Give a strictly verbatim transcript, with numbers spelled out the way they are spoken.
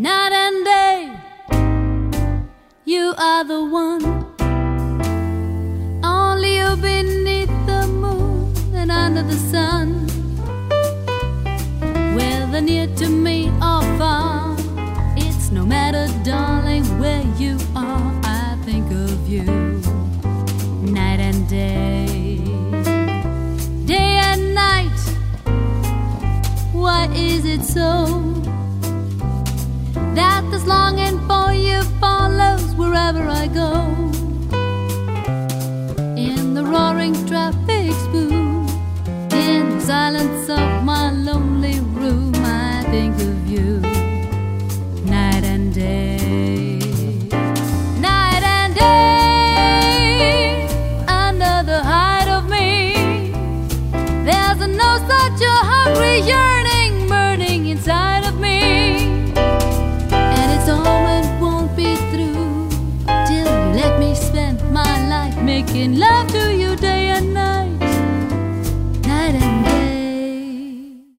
Night and day, you are the one. Only you beneath the moon and under the sun. Whether near to me or far, it's no matter, darling, where you are. I think of you night and day, day and night. Why is it so that this longing for you follows wherever I go? In the roaring traffic's boom, in the silence of my lonely room, I think of you night and day, night and day. Under the height of me, there's no such a hungry yearning burning inside of me. Making love to you.